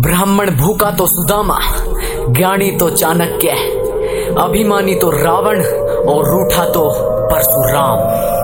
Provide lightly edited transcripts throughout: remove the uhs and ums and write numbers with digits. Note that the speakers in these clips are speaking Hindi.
ब्राह्मण भूखा तो सुदामा, ज्ञानी तो चाणक्य, अभिमानी तो रावण और रूठा तो परशुराम।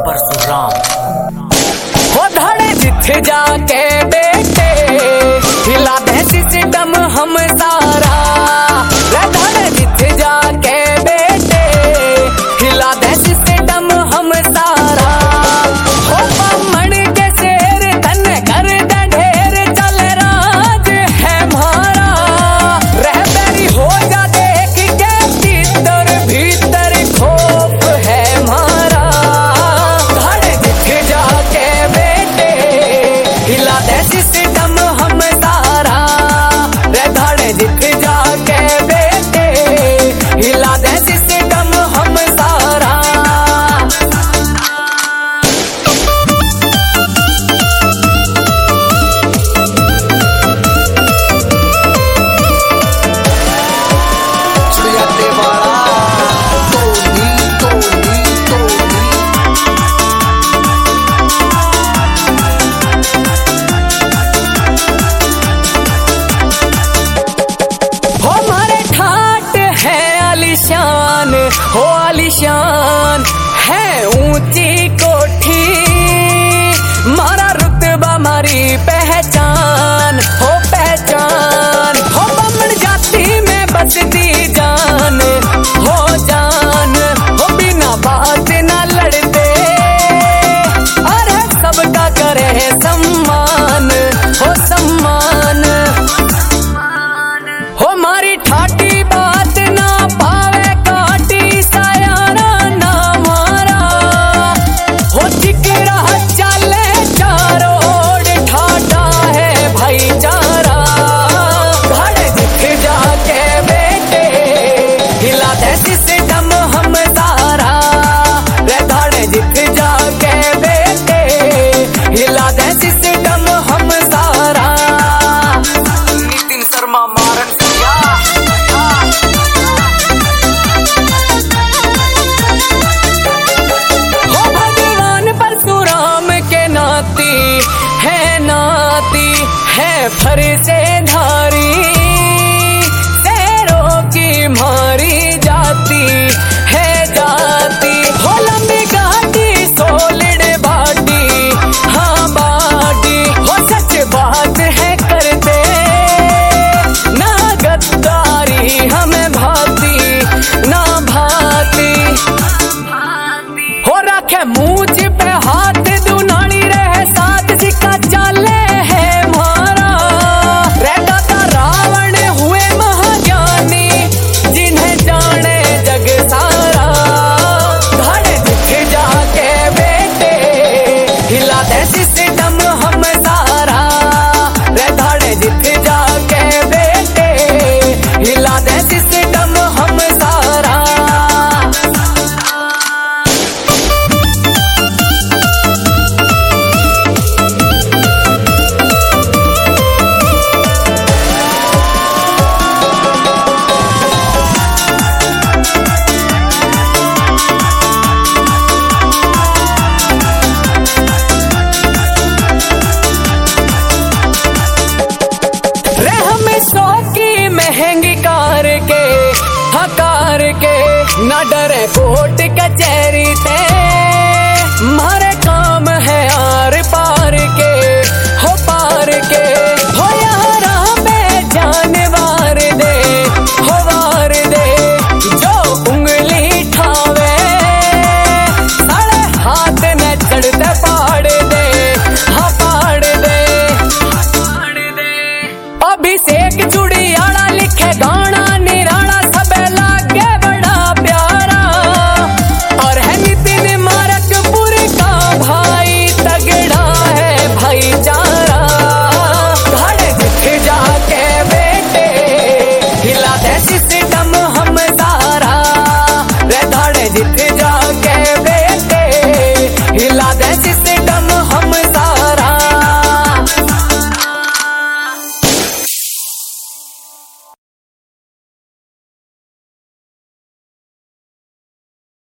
हो धड़े जिथे जाके बेटे हिला दे सिस्टम हम सारा, धड़े जिथे जाके बेटे हिला दे सिस्टम हम सारा। हो ब्राह्मण के शेर धन कर दे ढेर, चल राज है मारा। रहबरी हो जा देख के भीतर भीतर खोफ है मारा। धड़े जिथे जाके बेटे हिला दे सिस्टम हम सारा, धड़े जिथे जाके बेटे हिला दे सिस्टम हम सारा। हो आलिशान है ऊंची कोठी, मारा रुतबा मारी पहचान हो पहचान। हो ब्राह्मण जाति में बसती जान हो जान, हो बिना बात ना लड़ते और सबका करे सम्मान हो सम्मान। हो मारी ठाटी बात ना पावे फर से धारी शेरों की मारी जाती है जाती। हो लंबी गाड़ी सोलिड बाडी हाँ बाडी, हो सच बात है करते ना गद्दारी हमें भाती ना भाती। हो रखे मूंछ पे हाथ दुनाली रहे साथ सिक्का चाले है मारा। रावण हुए महाज्ञानी जिन्हें जाने जग सारा, धड़े जिथे जाके बेटे हिला दे सिस्टम हम सारा, धड़े जिथे जाके बेटे हिला दे सिस्टम हम सारा। महंगी कार के हकार के न डरे कोर्ट कचहरी ते मारे